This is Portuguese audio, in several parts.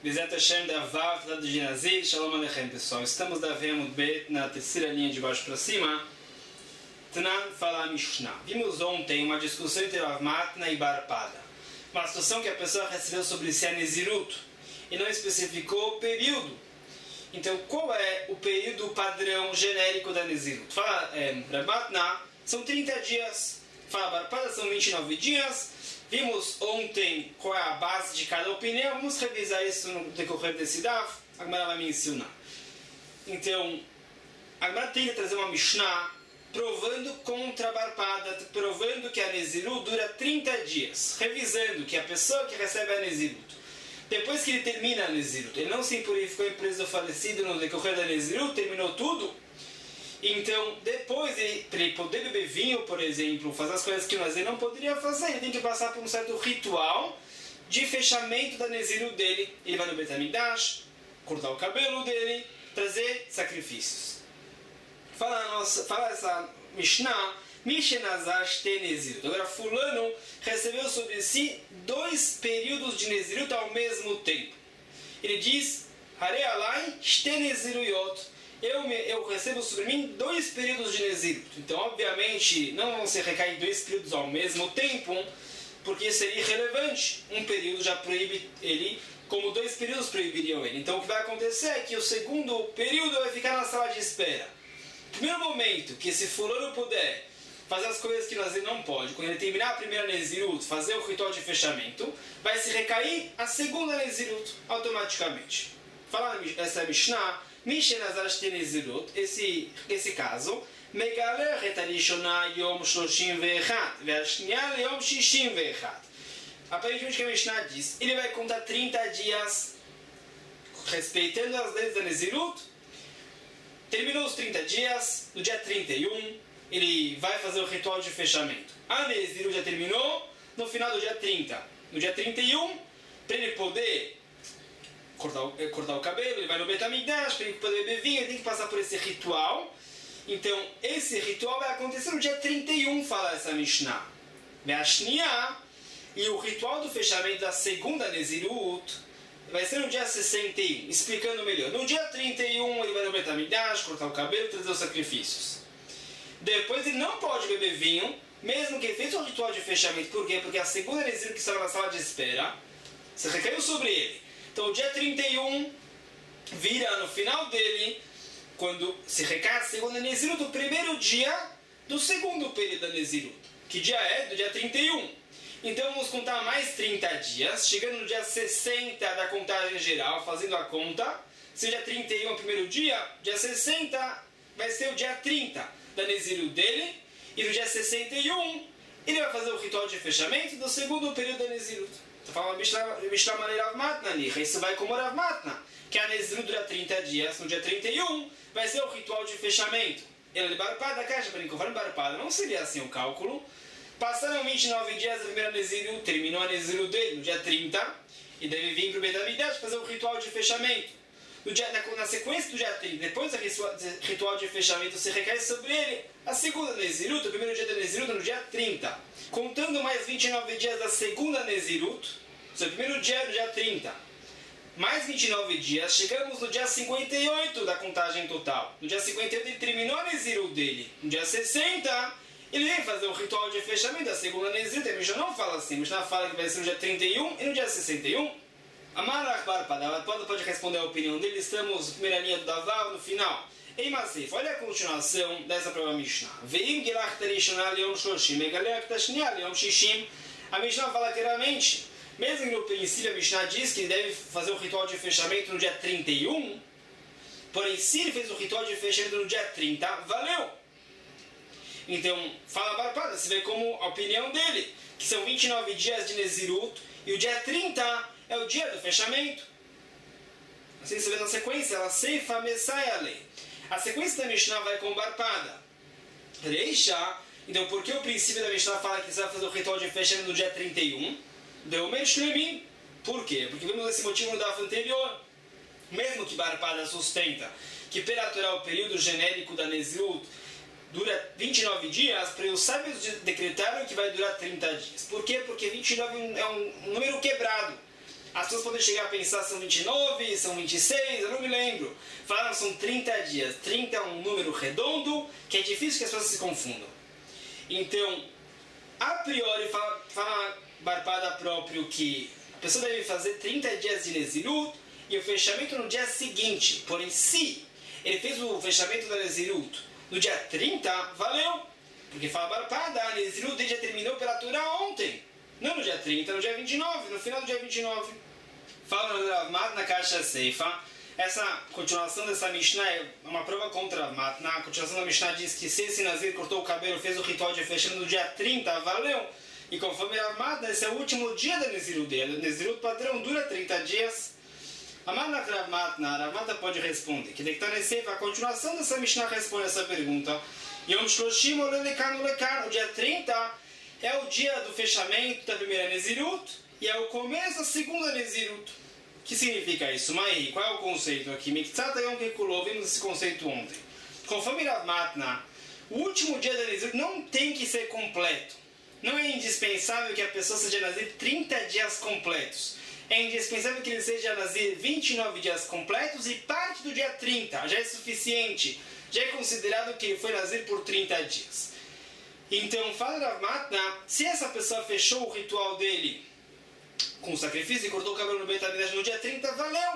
Bezat Hashem da Vav, da de Nazir, Shalom Aleichem, pessoal. Estamos da Vemut Bet, na terceira linha de baixo para cima. Tanan fala Mishnah. Vimos ontem uma discussão entre Rav Matna e Bar Pada. Uma situação que a pessoa recebeu sobre si a Nezirut e não especificou o período. Então, qual é o período padrão genérico da Nezirut? Fala Rav Matna, são 30 dias. Fala Bar Pada, são 29 dias. Vimos ontem qual é a base de cada opinião. Vamos revisar isso no decorrer desse DAF. A Gemara vai me ensinar. Então, a Gemara tenta trazer uma Mishnah provando contra a Bar Pada, provando que a Nezirut dura 30 dias. Revisando que a pessoa que recebe a Nezirut, depois que ele termina a Nezirut, ele não se impurificou em preso falecido no decorrer da Nezirut, terminou tudo. Então, depois, para ele poder beber vinho, por exemplo, fazer as coisas que o Nazir não poderia fazer, ele tem que passar por um certo ritual de fechamento da Nezirut dele. Ele vai no Bet HaMikdash, cortar o cabelo dele, trazer sacrifícios. Fala essa Mishnah, Mishenazar Shte Nezirut. Agora, fulano recebeu sobre si 2 períodos de Nezirut ao mesmo tempo. Ele diz, Hare Alai Shte Neziruyot. Eu recebo sobre mim 2 períodos de Nezirut. Então, obviamente, não vão se recair 2 períodos ao mesmo tempo, porque seria irrelevante. Um período já proíbe ele, como 2 períodos proibiriam ele. Então, o que vai acontecer é que o segundo período vai ficar na sala de espera. No primeiro momento que esse fulano puder fazer as coisas que o Nazir não pode, quando ele terminar a primeira Nezirut, fazer o ritual de fechamento, vai se recair a segunda Nezirut automaticamente. Fala essa Mishnah, Mishenazar Shte Nezirut, esse caso, Megaler et Arishona Yom 31 ve'ashniya Yom 61. Aparentemente o que a Mishnah diz, ele vai contar 30 dias respeitando as leis da Nezirut. Terminou os 30 dias, no dia 31, ele vai fazer o ritual de fechamento. A Nezirut já terminou no final do dia 30. No dia 31, para ele poder cortar o cabelo, ele vai no Bet HaMikdash, para ele poder beber vinho, ele tem que passar por esse ritual. Então, esse ritual vai acontecer no dia 31, fala essa Mishnah. Ve'ashniya, e o ritual do fechamento da segunda Nezirut vai ser no dia 61, explicando melhor. No dia 31, ele vai no Bet HaMikdash, cortar o cabelo, trazer os sacrifícios. Depois, ele não pode beber vinho, mesmo que ele fez o ritual de fechamento. Por quê? Porque a segunda Nezirut que estava na sala de espera, se recaiu sobre ele. Então, o dia 31 vira no final dele, quando se recai a segunda Nezirut, o primeiro dia do segundo período da Nezirut. Que dia é? Do dia 31. Então, vamos contar mais 30 dias, chegando no dia 60 da contagem geral, fazendo a conta. Se o dia 31 é o primeiro dia 60 vai ser o dia 30 da Nezirut dele. E no dia 61, ele vai fazer o ritual de fechamento do segundo período da Nezirut. Então fala Mishnah maneira Rav Matna ali. Isso vai como Rav Matna, que a Nezirut dura 30 dias. No dia 31 vai ser o ritual de fechamento. Ele de Bar Pada, caixa para conforme Bar Pada. Não seria assim o cálculo. Passaram 29 dias da primeira Nezirut, terminou a Nezirut dele no dia 30, e deve vir para o Bet HaMikdash fazer o ritual de fechamento. Na sequência do dia 30, depois do ritual de fechamento, se recai sobre ele a segunda Nezirut, o primeiro dia da Nezirut no dia 30. Contando mais 29 dias da segunda Nezirut, o seu primeiro dia é no dia 30. Mais 29 dias, chegamos no dia 58 da contagem total. No dia 58 ele terminou a Nezirut dele. No dia 60, ele vem fazer o ritual de fechamento da segunda Nezirut. A Mishnah não fala assim, a Mishnah fala que vai ser no dia 31 e no dia 61. Amarach Bar Pada pode responder a opinião dele. Estamos na primeira linha do Davav, no final. Ei Masif, olha a continuação dessa prova Mishnah. Veim Gilach Terishonah Leom Shoshim, Megalech Tashniah Leom Shishim. A Mishnah fala claramente, mesmo que no princípio a Mishnah diz que ele deve fazer o ritual de fechamento no dia 31, porém se ele fez o ritual de fechamento no dia 30, valeu! Então, fala Bar Pada, você vê como a opinião dele, que são 29 dias de Nezirut, e o dia 30 é o dia do fechamento. Assim você vê na sequência, ela Seifa Messai a lei. A sequência da Mishnah vai com Bar Pada. Reisha, então por que o princípio da Mishnah fala que você vai fazer o ritual de fechamento no dia 31? Deu Meshlemim. Por quê? Porque vimos esse motivo no DAF anterior. Mesmo que Bar Pada sustenta que pela Torá o período genérico da Nezirut dura 29 dias, para os sábios decretaram que vai durar 30 dias. Por quê? Porque 29 é um número quebrado. As pessoas podem chegar a pensar são 29, são 26, eu não me lembro. Falaram são 30 dias. 30 é um número redondo que é difícil que as pessoas se confundam. Então, a priori, fala Barpada próprio que a pessoa deve fazer 30 dias de Nezirut e o fechamento no dia seguinte. Porém, se ele fez o fechamento da Nezirut no dia 30, valeu. Porque fala Barpada, a Nezirut já terminou pela Torá ontem. Não no dia 30, no dia 29, no final do dia 29. Fala no Rav Matna na Caixa Seifa. Essa continuação dessa Mishnah é uma prova contra Rav Matna. A continuação da Mishnah diz que se esse Nazir cortou o cabelo, fez o ritual de fechamento no dia 30, valeu. E conforme Rav Matna, esse é o último dia da Nezirut dele. O Nezirut padrão dura 30 dias. Amar Rav Matna pode responder. Que a continuação dessa Mishnah responde essa pergunta. Yom Shloshim o Lekan, o dia 30 é o dia do fechamento da primeira Nezirut e é o começo da segunda Nezirut. O que significa isso? Maí, qual é o conceito aqui? Miktsat Yom Kekulov, vimos esse conceito ontem. Conforme Rav Matna, o último dia da Nezirut não tem que ser completo. Não é indispensável que a pessoa seja Nazir 30 dias completos. É indispensável que ele seja Nazir 29 dias completos e parte do dia 30. Já é suficiente. Já é considerado que ele foi Nazir por 30 dias. Então, fala Rav Matna, se essa pessoa fechou o ritual dele com o sacrifício e cortou o cabelo no Beit HaMikdash no dia 30, valeu.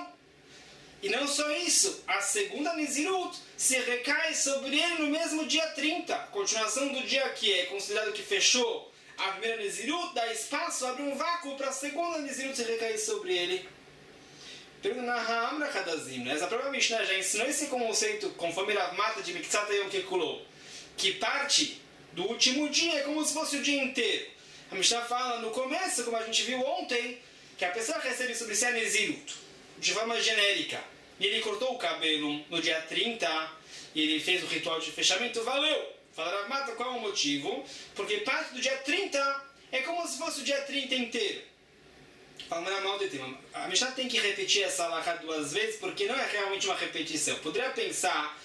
E não só isso, a segunda Nezirut se recai sobre ele no mesmo dia 30. Continuação do dia que é considerado que fechou a primeira Nezirut, dá espaço, abre um vácuo para a segunda Nezirut se recair sobre ele. Pergunta na Ha'amra Kadazim. Essa própria Mishnah já ensinou esse conceito conforme Rav Matna de Miktsat Yom Kekulov, que parte do último dia é como se fosse o dia inteiro. A Mishnah fala no começo, como a gente viu ontem, que a pessoa recebe sobre si a Nezirut, de forma genérica. E ele cortou o cabelo no dia 30, e ele fez o ritual de fechamento, valeu. Fala Rav Matna, qual é o motivo? Porque parte do dia 30 é como se fosse o dia 30 inteiro. Fala mal de tema. A Mishnah tem que repetir essa alahá 2 vezes, porque não é realmente uma repetição. Poderia pensar...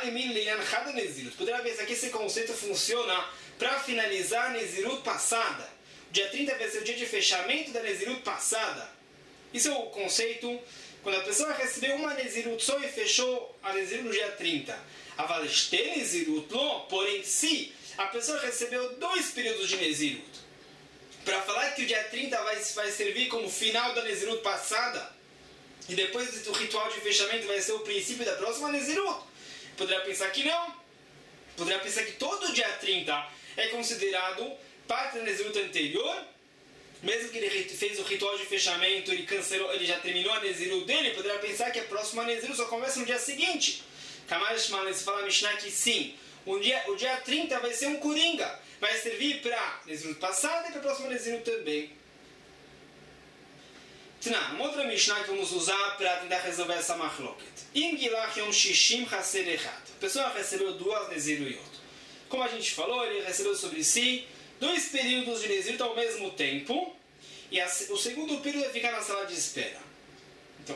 Poderia pensar que esse conceito funciona para finalizar a Nezirut passada. O dia 30 vai ser o dia de fechamento da Nezirut passada. Isso é o conceito quando a pessoa recebeu uma Nezirut só e fechou a Nezirut no dia 30. Avaleste Nezirut lo, porém se a pessoa recebeu 2 períodos de Nezirut, para falar que o dia 30 vai servir como final da Nezirut passada e depois do ritual de fechamento vai ser o princípio da próxima Nezirut. Poderia pensar que não. Poderia pensar que todo dia 30 é considerado parte da Nezirut anterior. Mesmo que ele fez o ritual de fechamento, ele cancelou, ele já terminou a Nezirut dele, poderia pensar que a próxima Nezirut só começa no dia seguinte. Kamash Manes fala a Mishnah que sim, o dia 30 vai ser um coringa. Vai servir para Nezirut passada e para a próxima Nezirut também. Uma outra Mishnah que vamos usar para tentar resolver essa machloket. A pessoa recebeu 2 Neziruyot. Como a gente falou, ele recebeu sobre si 2 períodos de Nezirut ao mesmo tempo. E o segundo período vai ficar na sala de espera. Então,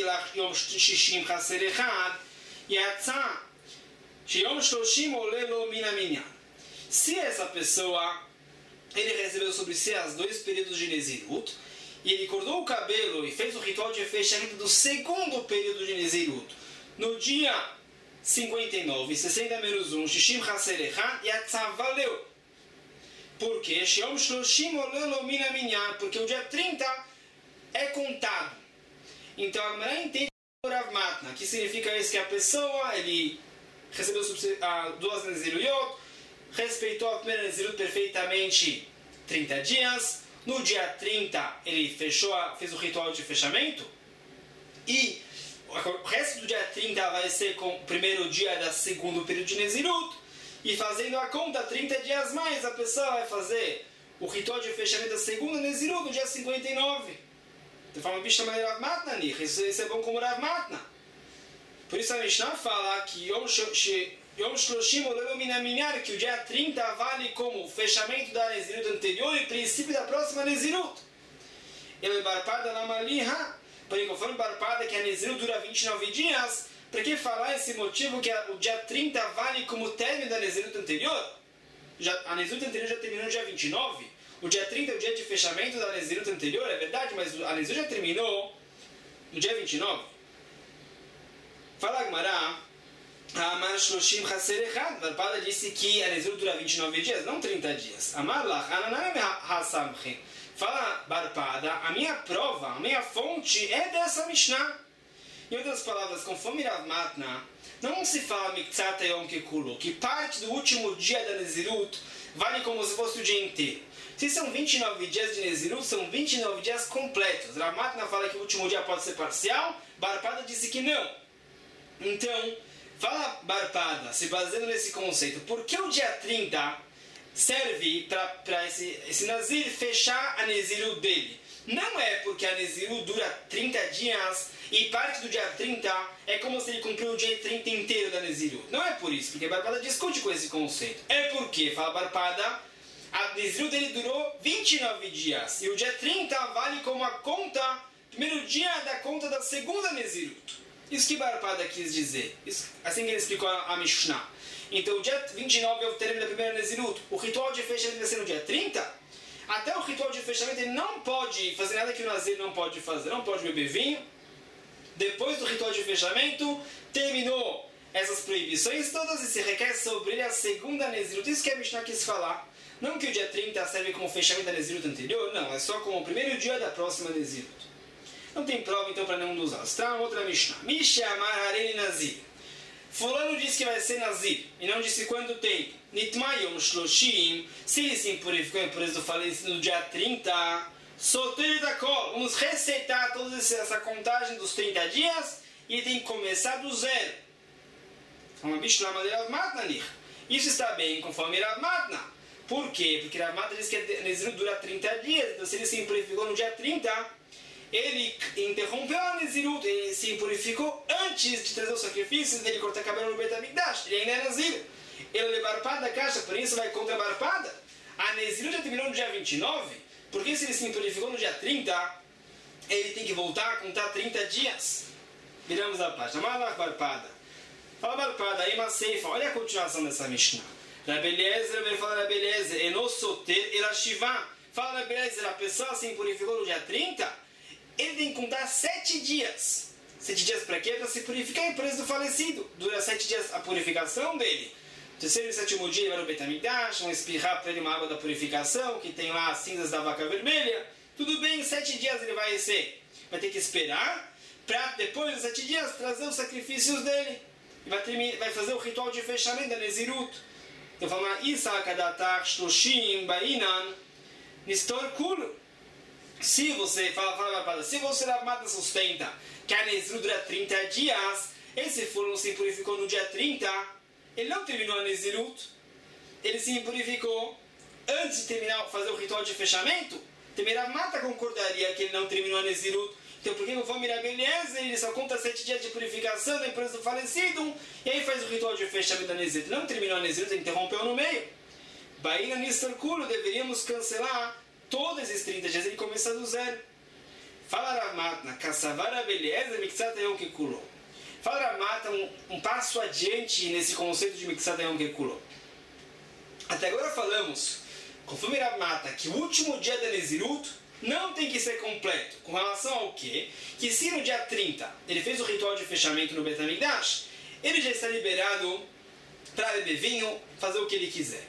se essa pessoa ele recebeu sobre si as 2 períodos de Nezirut, e ele cortou o cabelo e fez o ritual de fechamento do segundo período de Nezirut, no dia 59, 60 menos 1, Shishim Chaser Echad, Yatzah, valeu. Por quê? Shiom Shloshim Olelo Mina Minyan, porque o dia 30 é contado. Então a Gemara entende o Rav Matna, que significa isso, que a pessoa, ele recebeu 2 Neziruyot, respeitou a primeira Nezirut perfeitamente 30 dias, no dia 30 ele fez o ritual de fechamento e o resto do dia 30 vai ser com o primeiro dia da segundo período de Nezirut e fazendo a conta 30 dias mais a pessoa vai fazer o ritual de fechamento da segunda Nezirut no dia 59. De forma bicha maneira Rav Matna, isso é bom como Rav Matna. Por isso a Mishnah fala que Yom Shloshim Olelo Mina Minyan, que o dia 30 vale como fechamento da Nezirut anterior e princípio da próxima Nezirut. Ele Barpada Lamaliha, porém conforme Barpada que a Nezirut dura 29 dias, para que falar esse motivo que o dia 30 vale como término da Nezirut anterior? A Nezirut anterior já terminou no dia 29, O dia 30 é o dia de fechamento da Nezirut anterior, é verdade, mas a Nezirut já terminou no dia 29. Fala a Gemara, Amar Shloshim Chaser Echad. Barpada disse que a Nezirut dura 29 dias, não 30 dias. Amar Lach, Ananam HaSamchin. Fala Barpada, a minha prova, a minha fonte é dessa Mishnah. Em outras palavras, conforme Rav Matna, não se fala Miktzat Yom Kekulo, que parte do último dia da Nezirut vale como se fosse o dia inteiro. Se são 29 dias de Nezirut, são 29 dias completos. Rav Matna fala que o último dia pode ser parcial, Barpada disse que não. Então, fala Barpada, se baseando nesse conceito, por que o dia 30 serve para esse Nazir fechar a Nezirut dele? Não é porque a Nezirut dura 30 dias e parte do dia 30 é como se ele cumpriu o dia 30 inteiro da Nezirut. Não é por isso, porque Barpada discute com esse conceito. É porque, fala Barpada, a Nezirut dele durou 29 dias e o dia 30 vale como a conta, primeiro dia da conta da segunda Nezirut. Isso que Barpada quis dizer. Isso, assim que ele explicou a Mishnah. Então o dia 29 é o término da primeira Nezirut. O ritual de fechamento vai ser no dia 30. Até o ritual de fechamento ele não pode fazer nada que o Nazir não pode fazer. Não pode beber vinho. Depois do ritual de fechamento, terminou essas proibições todas e se requer sobre ele a segunda Nezirut. Isso que a Mishnah quis falar. Não que o dia 30 serve como fechamento da Nezirut anterior, não. É só como o primeiro dia da próxima Nezirut. Não tem prova então para nenhum dos lados. Tá? Outra Mishnah. Misha Amar Hareni Nazir. Fulano disse que vai ser Nazir e não disse quanto tempo. Nitmayom Shloshim. Se ele se impurificou em impureza do falecido no dia 30, solteiro da cola. Vamos receitar toda essa contagem dos 30 dias e ele tem que começar do zero. Uma Mishnah de Rav Matna. Isso está bem conforme Rav Matna. Por quê? Porque Rav Matna diz que a Nezirut dura 30 dias. Então se ele se impurificou no dia 30, ele interrompeu a Nezirut, ele se impurificou antes de trazer os sacrifícios dele cortar cabelo no Beit HaMikdash. Ele ainda é Nazir. Ele leva Barpada da caixa, por isso vai contra a Barpada. A Nezirut já terminou no dia 29, porque se ele se impurificou no dia 30, ele tem que voltar a contar 30 dias. Viramos a página. Malach Barpada. Fala Barpada, aí Maseifa, olha a continuação dessa Mishnah. Rabi Eliezer, ele fala Rabi Eliezer, Enosoter Elashivá. Fala Rabi Eliezer, a pessoa se impurificou no dia 30, ele tem que contar 7 dias. 7 dias para quê? Para se purificar a impureza do falecido. Dura 7 dias a purificação dele. Terceiro e sétimo dia ele vai no Beit HaMikdash, vão espirrar para ele uma água da purificação, que tem lá as cinzas da vaca vermelha. Tudo bem, 7 dias ele vai ter que esperar para depois dos 7 dias trazer os sacrifícios dele. E vai fazer o ritual de fechamento da Nezirut. Então fala, Isa Kadatar Shloshim Bainan Nistor Kulu. Se você, se você Rav Matna sustenta que a Nezirut dura 30 dias, esse fulano se impurificou no dia 30, ele não terminou a Nezirut, ele se impurificou antes de terminar, fazer o ritual de fechamento, também Rav Matna concordaria que ele não terminou a Nezirut. Então por que o Fomir Rabi Eliezer, ele só conta 7 dias de purificação da impureza do falecido, e aí faz o ritual de fechamento da Nezirut. Não terminou a Nezirut, ele interrompeu no meio. Baína Nistor Kulo, deveríamos cancelar todos esses 30 dias, ele começa do zero. Fala Rav Matna, Kassavar Rabi Eliezer, Miktzat Yom Kekulo. Fala Rav Matna um passo adiante nesse conceito de Miktzat Yom Kekulo. Até agora falamos, conforme Rav Matna, que o último dia da Nezirut não tem que ser completo. Com relação ao quê? Que se no dia 30 ele fez o ritual de fechamento no Beit HaMikdash, ele já está liberado para beber vinho, fazer o que ele quiser.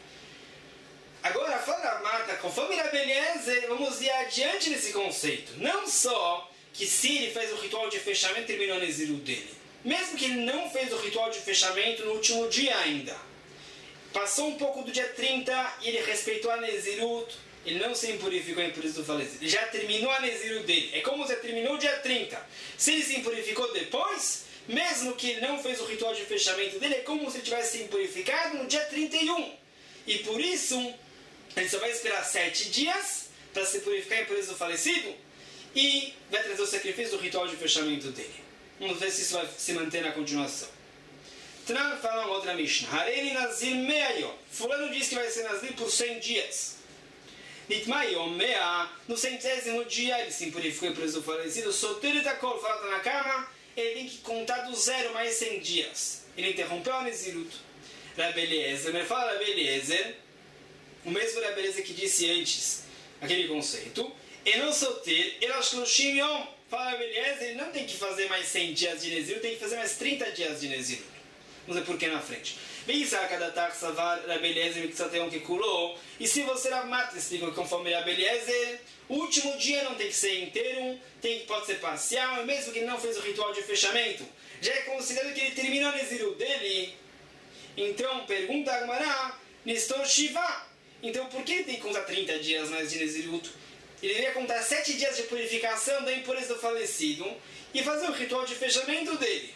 Agora, fala Rav Matna, conforme Rabi Eliezer, vamos ir adiante nesse conceito. Não só que se ele fez o ritual de fechamento, terminou a Nezirut dele. Mesmo que ele não fez o ritual de fechamento no último dia ainda. Passou um pouco do dia 30 e ele respeitou a Nezirut, ele não se impurificou em impureza do falecido. Ele já terminou a Nezirut dele. É como se terminou o dia 30. Se ele se impurificou depois, mesmo que ele não fez o ritual de fechamento dele, é como se ele tivesse se impurificado no dia 31. E por isso, ele só vai esperar 7 dias para se purificar em impureza do falecido e vai trazer o sacrifício do ritual de fechamento dele. Vamos ver se isso vai se manter na continuação. Tran fala uma outra Mishnah. Hareni Nazir Meayom. Fulano diz que vai ser Nazir por 100 dias. Nitmayom Mea. No 100º dia ele se purificou em impureza do falecido. Solteiro da cor, falta na cama. Ele tem que contar do zero mais 100 dias. Ele interrompeu a Nezirut. Rabi Eliezer. Ele fala Rabi Eliezer. O mesmo Rabi Eliezer que disse antes aquele conceito. E no soter, ele shloshim yom. Fala, beleza, ele não tem que fazer mais 100 dias de Nezirut, tem que fazer mais 30 dias de Nezirut. Vamos ver por que na frente. E se você Rav Matna explica conforme Rav Eliezer, o último dia não tem que ser inteiro, pode ser parcial, e mesmo que ele não fez o ritual de fechamento, já é considerado que ele terminou a Nezirut dele. Então, pergunta a Agmará, Nestor Shiva. Então, por que ele tem que contar 30 dias mais de Nezirut? Ele deveria contar 7 dias de purificação da impureza do falecido e fazer o ritual de fechamento dele.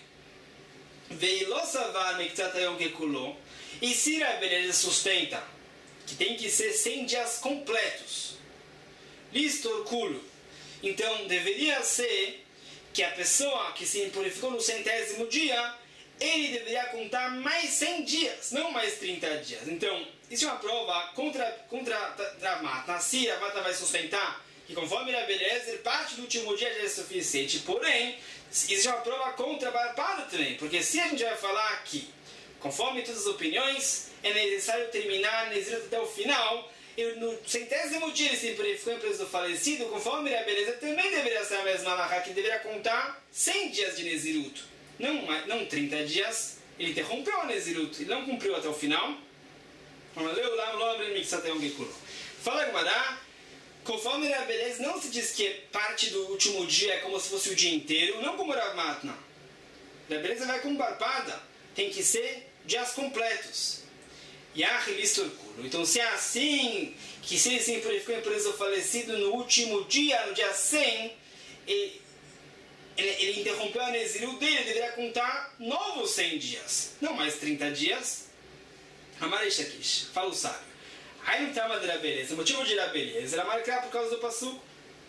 E se a beleza sustenta que tem que ser 100 dias completos, listorculo, então deveria ser que a pessoa que se purificou no 100º dia, ele deveria contar mais 100 dias, não mais 30 dias. Então, isso é uma prova contra a Matna. Se a Matna vai sustentar que conforme a beleza, parte do último dia já é suficiente. Porém, isso é uma prova contra a Barpada também. Porque se a gente vai falar que, conforme todas as opiniões, é necessário terminar a Nezirut até o final, e no 100º dia ele se purificou em preço do falecido, conforme a beleza, também deveria ser a mesma alahá, que deveria contar 100 dias de Nezirut. Não 30 dias. Ele interrompeu a Nezirut, ele não cumpriu até o final. Fala Agmará, conforme a beleza, não se diz que parte do último dia é como se fosse o dia inteiro, não como Rav Matna. A beleza vai como barpada, tem que ser dias completos. Então, se é assim, que se ele se purificou em preso falecido no último dia, no dia 100, ele interrompeu a Nezirut dele, deveria contar novos 100 dias, não mais 30 dias. Amarish Akish, fala o sábio. Aí não estava de Rabeleza, o motivo de Rabeleza era marcar por causa do Passuco.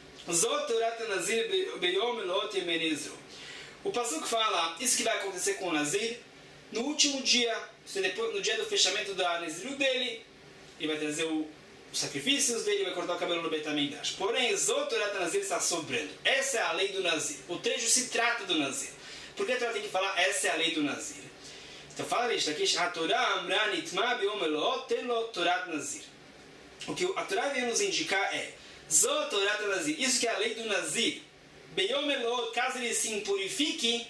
O Passuco fala, isso que vai acontecer com o Nazir, no último dia, no dia do fechamento da Nezirut dele, ele vai trazer os sacrifícios dele, vai cortar o cabelo no Betamidash. Porém, Zotorat Nazir está sobrando. Essa é a lei do Nazir. O trecho se trata do Nazir. Por que a Torá tem que falar, essa é a lei do Nazir? Então fala isso aqui, a Torá Amra Nitma Beomelot Telo Torat Nazir. O que a Torá vem nos indicar é Zotorat Nazir. Isso que é a lei do Nazir. Beomelot, caso ele se impurifique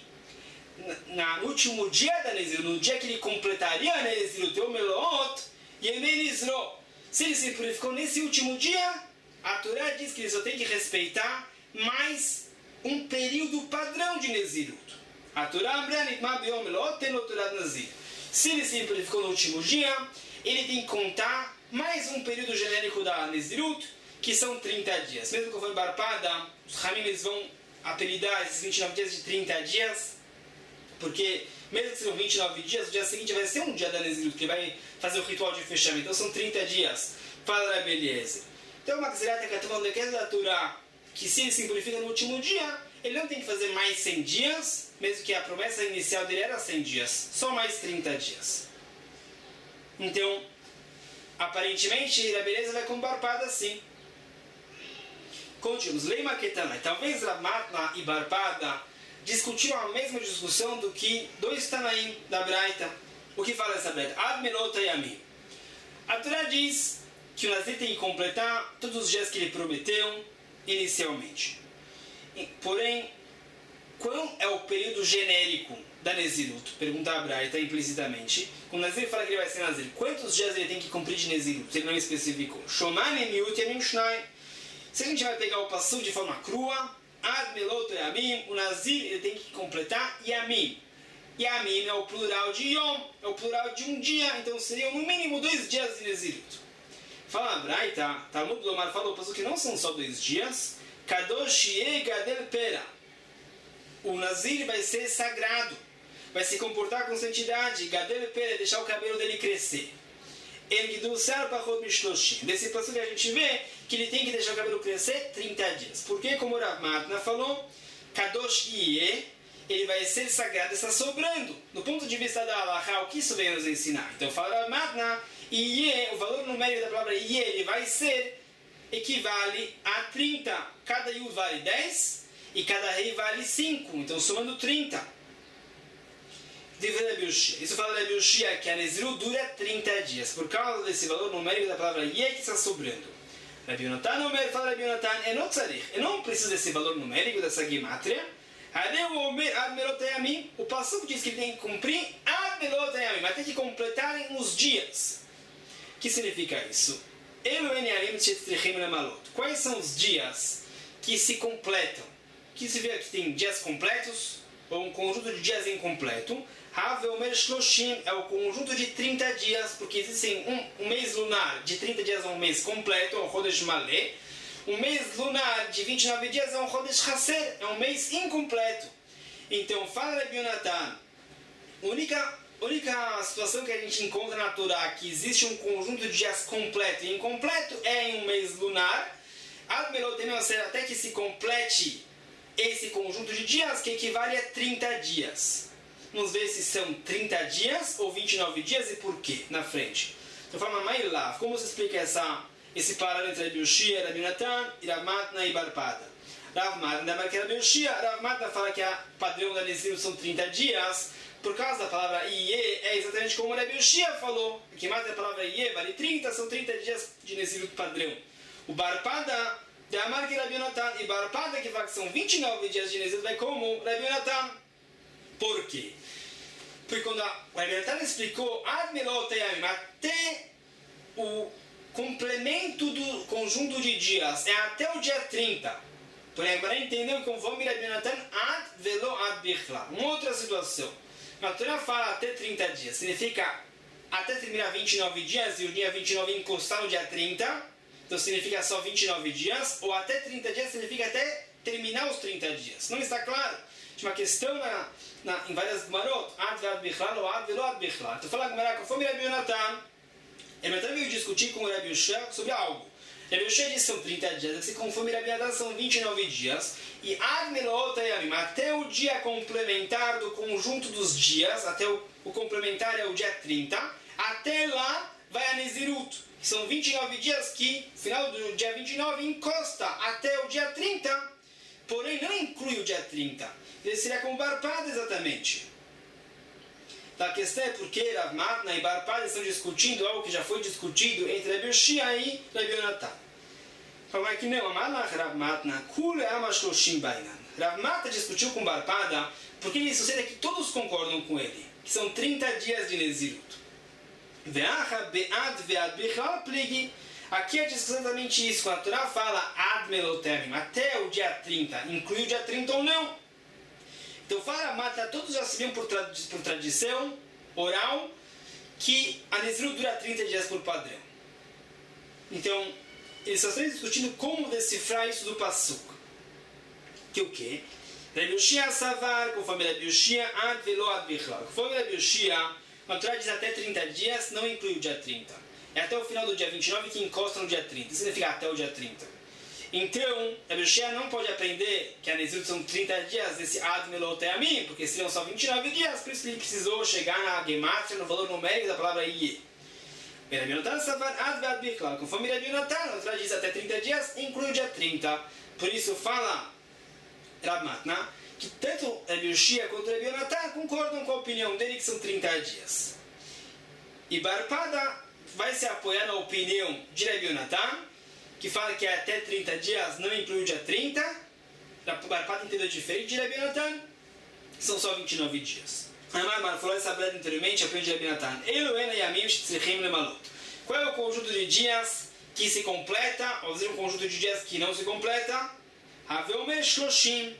no último dia da Nezirut, no dia que ele completaria a Nezirut, Beomelot, e ele se ele se purificou nesse último dia, a Torá diz que ele só tem que respeitar mais um período padrão de Nezirut. A Torá Amra Nitma Beomelot Telo Torat Nazir. Se ele se purificou no último dia, ele tem que contar mais um período genérico da Nezirut, que são 30 dias. Mesmo que for barpada, os Ramim eles vão apelidar esses 29 dias de 30 dias, porque mesmo que sejam 29 dias, o dia seguinte vai ser um dia da Nezirut, que vai fazer o ritual de fechamento. Então são 30 dias. Fala a beleza. Então uma Gzerata que está falando aqui da Torá, que se ele se purifica no último dia, ele não tem que fazer mais 100 dias, mesmo que a promessa inicial dele era 100 dias, só mais 30 dias. Então, aparentemente, a beleza vai com barpada assim. Continuamos. Leima Ketanai. Talvez Rav Matna e Barpada discutiram a mesma discussão do que dois Tanaim da Braita. O que fala essa Braita? Ad Melot Yamim. A Torá diz que o Nazir tem que completar todos os dias que ele prometeu inicialmente. Porém, qual é o período genérico da Nezirut? Pergunta a Braita implicitamente. Quando o Nazir fala que ele vai ser Nazir, quantos dias ele tem que cumprir de Nezirut? Ele não especificou. Shoman Emiut Yamim Shnai. Se a gente vai pegar o passo de forma crua, Ad Melot Yamim, o Nazir ele tem que completar Yamim. Yamim é o plural de Yom, é o plural de um dia, então seriam no mínimo 2 dias de Nezirut. Fala a Braita, Talmud Lomar fala o passo que não são só 2 dias. Kadosh Gadel Pera. O Nazir vai ser sagrado, vai se comportar com santidade. Gadel Pera, deixar o cabelo dele crescer. Desse passo que a gente vê que ele tem que deixar o cabelo crescer 30 dias. Porque, como o Rav Matna falou, Kadosh Iye, ele vai ser sagrado, está sobrando. Do ponto de vista da Halakha, o que isso vem nos ensinar? Então, fala Rav Matna, Iye, o valor numérico da palavra Iye, ele vai ser, equivale a 30. Cada Yud vale 10 e cada Rei vale 5. Então, somando 30. Isso fala da Biushia que a Nezirut dura 30 dias. Por causa desse valor numérico da palavra Ye que está sobrando. Rabi Yonatan Omer, fala Rabi Yonatan, eu não preciso desse valor numérico, dessa gematria. O passuco diz que tem que cumprir mas tem que completar os dias. O que significa isso? Quais são os dias que se completam? Que se vê que tem dias completos ou um conjunto de dias incompleto. É o conjunto de 30 dias, porque existe um mês lunar de 30 dias é um mês completo, é um Chodesh Malé. Um mês lunar de 29 dias é um Chodesh Chaser, é um mês incompleto. Então, fala Rabi Yonatan, a única situação que a gente encontra na Torá que existe um conjunto de dias completo e incompleto é em um mês lunar. Até que se complete esse conjunto de dias, que equivale a 30 dias. Vamos ver se são 30 dias ou 29 dias e por quê, na frente. Então, fala Mailav, como se explica esse paralelo entre Rabi Yoshia, Rabi Yonatan, e Rav Matna e Bar Pada? Rav Matna marca Rabi Yoshia, Rav Matna fala que o padrão da Nezirut são 30 dias, por causa da palavra Iê, é exatamente como Rabi Yoshia falou, que mais a palavra Iê vale 30, são 30 dias de Nezirut padrão. O Bar Pada, da marca Rabi Yonatan, e Bar Pada que fala que são 29 dias de Nezirut, vai como Rabi Yonatan. Por quê? Porque quando a Rabi Yonatan explicou até o complemento do conjunto de dias é até o dia 30. Porém, agora entendeu que conforme Rabi Yonatan ad velo ad bichla. Uma outra situação. A Torá fala até 30 dias. Significa até terminar 29 dias e o dia 29 encostar no dia 30. Então significa só 29 dias. Ou até 30 dias significa até terminar os 30 dias. Não está claro? Tinha uma questão em várias Gemarot. Ad velo ad bichla ou ad velo ad bichla. Então fala a Gemara, conforme Rabi Yonatan, ele até veio discutir com o Rabi Yoshia sobre algo. Rabi Yoshia disse que são 30 dias, se conforme Rabi Yonatan são 29 dias. E até o dia complementar do conjunto dos dias, até o complementar é o dia 30, até lá vai a Nezirut. São 29 dias que, no final do dia 29, encosta até o dia 30, porém não inclui o dia 30. Ele seria como Bar Pada exatamente. A questão é porque Rav Matna e Bar Pada estão discutindo algo que já foi discutido entre Rabi Yoshia e Rabi Yonatan. Fala que não, Rav Matna, Rav Matna discutiu com Bar Pada porque ele sucede que todos concordam com ele, que são 30 dias de Nezirut. Aqui é exatamente isso, quando a Torá fala ad melotemim, até o dia 30, inclui o dia 30 ou não? Então, fala Mata, todos já sabiam por tradição oral que a Nezirut dura 30 dias por padrão. Então, eles estão discutindo como decifrar isso do Passuco. Que o quê? Rabi Yoshia Savar, conforme Rabi Yoshia, ad velo ad bichlal. Conforme Rabi Yoshia, a Torá diz até 30 dias, não inclui o dia 30. É até o final do dia 29 que encosta no dia 30. Isso significa até o dia 30. Então, Rabi Yoshia não pode aprender que a Nezirut são 30 dias desse ad meloteamim, porque seriam só 29 dias, por isso ele precisou chegar na gematria, no valor numérico da palavra Iê. Rabi Yonatan Savar ad ve'ad bichlal. Conforme Rabi Yonatan, a Torá diz até 30 dias, inclui o dia 30. Por isso fala Rav Matna que tanto Rabi Yoshia quanto Rabi Yonatan concordam com a opinião dele que são 30 dias. E Bar Pada vai se apoiar na opinião de Rabi Yonatan, que fala que até 30 dias não inclui o dia 30. Bar Pada entendeu diferente de Rabi Yonatan, que são só 29 dias. Amar falou essa breve anteriormente, aprende de Rabi Yonatan. Qual é o conjunto de dias que se completa, ou seja, um conjunto de dias que não se completa? Haveomer Shloshim.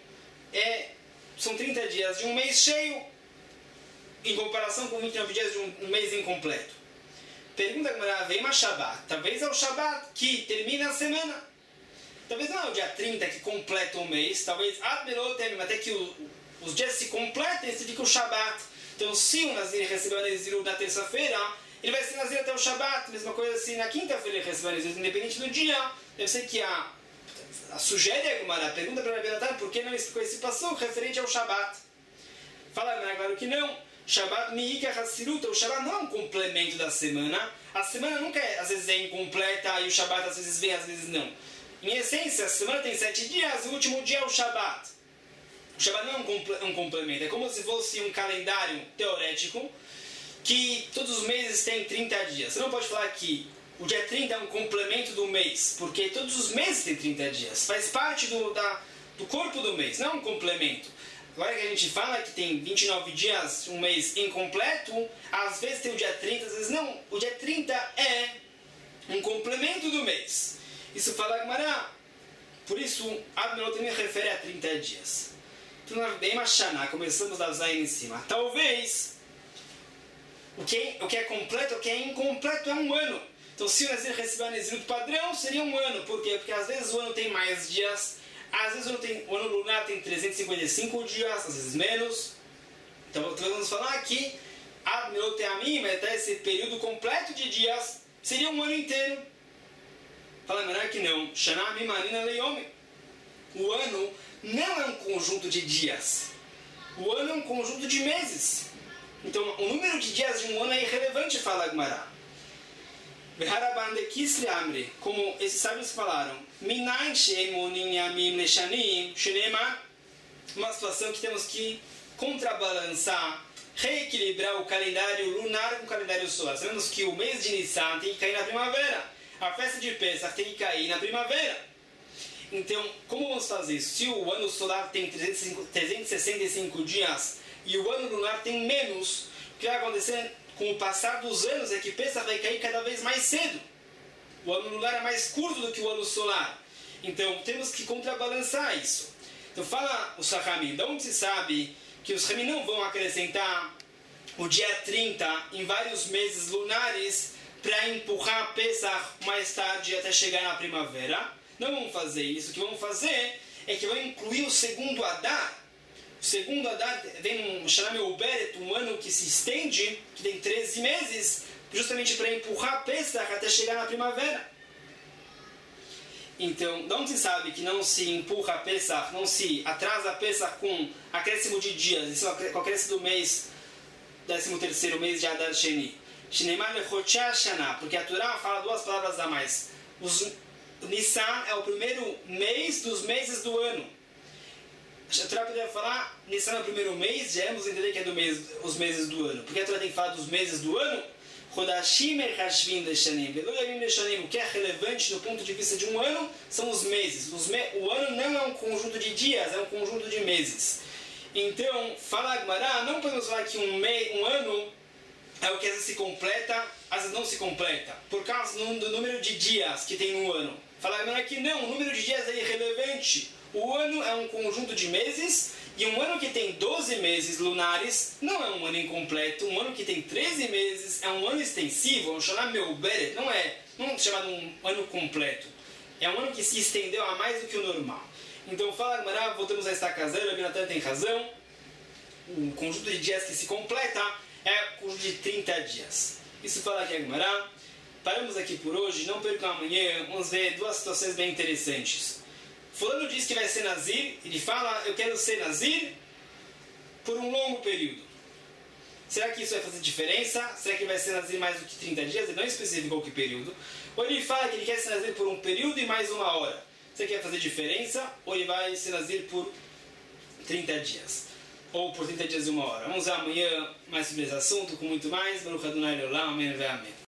São 30 dias de um mês cheio, em comparação com 29 dias de um mês incompleto. Pergunta a vem uma Shabbat. Talvez é o Shabbat que termina a semana. Talvez não é o dia 30 que completa o mês. Talvez até que os dias se completem, se fica o Shabbat. Então, se o Nazir recebeu a Nezirut na terça-feira, ele vai ser Nazir até o Shabbat. Mesma coisa se na quinta-feira ele recebeu a Nezirut, independente do dia. Deve ser que a sugere a Gemara, pergunta para a Rabi Yonatan por que não explicou esse passuco referente ao Shabbat. Fala agora que não. Shabbat mi'ika hassiruta. O Shabbat não é um complemento da semana. A semana nunca às vezes é incompleta e o Shabbat às vezes vem, às vezes não. Em essência, a semana tem 7 dias e o último dia é o Shabbat. O Shabbat não é um complemento. É como se fosse um calendário teorético que todos os meses tem 30 dias. Você não pode falar que o dia 30 é um complemento do mês, porque todos os meses têm 30 dias, faz parte do corpo do mês, não é um complemento. Agora que a gente fala que tem 29 dias, um mês incompleto, às vezes tem o dia 30, às vezes não. O dia 30 é um complemento do mês. Isso fala Gemara. Por isso, Ad também refere a 30 dias. Então, bem Mashaná, começamos a usar aí em cima. Talvez, o que é completo, o que é incompleto é um ano. Então, se o Nazir receber a Nezirut padrão, seria um ano. Por quê? Porque às vezes o ano tem mais dias. Às vezes o ano lunar tem 355 dias, às vezes menos. Então vamos falar que Ad Meloteamim, até esse período completo de dias, seria um ano inteiro. Fala melhor que não. Shana Mimanina Leiomi. O ano não é um conjunto de dias. O ano é um conjunto de meses. Então o número de dias de um ano é irrelevante, fala Gemara. Como esses sábios falaram, uma situação que temos que contrabalançar, reequilibrar o calendário lunar com o calendário solar. Sabemos que o mês de Nissan tem que cair na primavera, a festa de Pesach tem que cair na primavera. Então, como vamos fazer isso? Se o ano solar tem 365 dias e o ano lunar tem menos, o que vai acontecer com o passar dos anos é que Pesach vai cair cada vez mais cedo. O ano lunar é mais curto do que o ano solar. Então temos que contrabalançar isso. Então fala o Sachamim, de onde se sabe que os Ramim não vão acrescentar o dia 30 em vários meses lunares para empurrar Pesach mais tarde até chegar na primavera? Não vão fazer isso. O que vão fazer é que vão incluir o segundo Adar. O segundo Adar vem um Shana Meuberet, um ano que se estende, que tem 13 meses, justamente para empurrar Pesach até chegar na primavera. Então, de onde se sabe que não se empurra Pesach, não se atrasa Pesach com acréscimo de dias, isso com o acréscimo do mês, 13º mês de Adar Sheni. Shinemar Lechotia Shana, porque a Torá fala duas palavras a mais. Nissan é o primeiro mês dos meses do ano. A Torá poderia falar, Nissan é o primeiro mês, já vamos entender que é os meses do ano. Porque a Torá tem que falar dos meses do ano. Chodashim Echashvim Leshanim. O que é relevante do ponto de vista de um ano são os meses. O ano não é um conjunto de dias, é um conjunto de meses. Então, fala Gemara, não podemos falar que um ano é o que às vezes se completa, às vezes não se completa, por causa do número de dias que tem no ano. Fala Gemara que não, o número de dias é irrelevante. O ano é um conjunto de meses, e um ano que tem 12 meses lunares não é um ano incompleto. Um ano que tem 13 meses é um ano extensivo, um Shana Meuberet, não é chamado um ano completo. É um ano que se estendeu a mais do que o normal. Então fala Gemara, voltamos a estaca zero, Rabi Natan tem razão. O conjunto de dias que se completa é o conjunto de 30 dias. Isso fala aqui a Gemara. Paramos aqui por hoje, não percam amanhã, vamos ver duas situações bem interessantes. Fulano diz que vai ser Nazir, ele fala, eu quero ser Nazir por um longo período. Será que isso vai fazer diferença? Será que vai ser Nazir mais do que 30 dias? Ele não especificou que período. Ou ele fala que ele quer ser Nazir por um período e mais uma hora. Será que vai fazer diferença? Ou ele vai ser Nazir por 30 dias? Ou por 30 dias e uma hora? Vamos ver amanhã mais sobre esse assunto, com muito mais. Baruch Adonai Leolam, amém.